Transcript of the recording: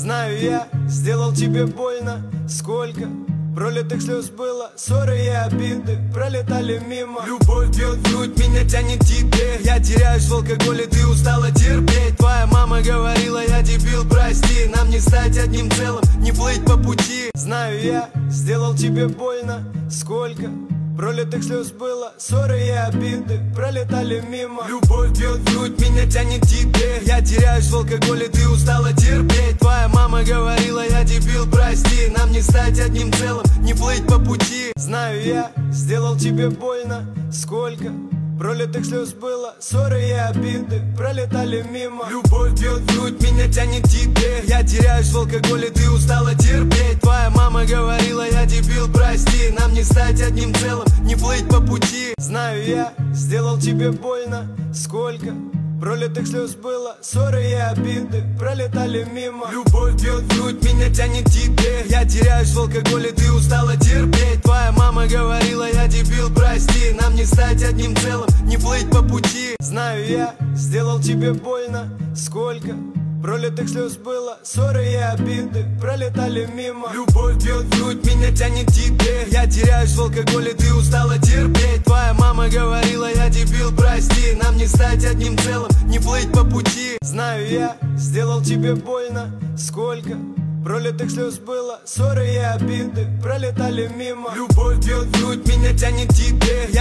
Знаю, я сделал тебе больно. Сколько пролитых слез было, ссоры и обиды пролетали мимо. Любовь бьет в грудь, меня тянет к тебе. Я теряюсь в алкоголе, ты устала терпеть. Твоя мама говорила, я дебил, прости. Нам не стать одним целым, не плыть по пути. Знаю, я сделал тебе больно. Сколько пролитых слез было, ссоры и обиды пролетали мимо. Любовь бьет в грудь, меня тянет к тебе. Я теряюсь в алкоголе, ты устала терпеть. Твоя мама говорила, я дебил, прости. Нам не стать одним целым, не плыть по пути. Знаю, я сделал тебе больно. Сколько пролитых слез было, ссоры и обиды пролетали мимо. Любовь бьет в грудь, меня тянет к тебе. Я теряюсь в алкоголе, ты устала терпеть. Твоя мама говорила, я дебил, прости. Нам не стать одним целым, не плыть по пути. Знаю, я сделал тебе больно. Сколько пролитых слез было, ссоры и обиды пролетали мимо. Любовь бьет в грудь, меня тянет к тебе. Я теряюсь в алкоголе, ты устала терпеть. Твоя мама говорила, я дебил, прости. Нам не стать одним целым, не плыть по пути. Знаю, я сделал тебе больно. Сколько пролитых слез было, ссоры и обиды пролетали мимо. Любовь бьет в грудь, меня тянет к тебе. Я теряюсь в алкоголе, ты устала терпеть. Твоя мама говорила, я дебил, прости. Нам не стать одним целым, не плыть по пути. Знаю, я сделал тебе больно. Сколько пролитых слез было, ссоры и обиды пролетали мимо. Любовь бьет в грудь, меня тянет к тебе.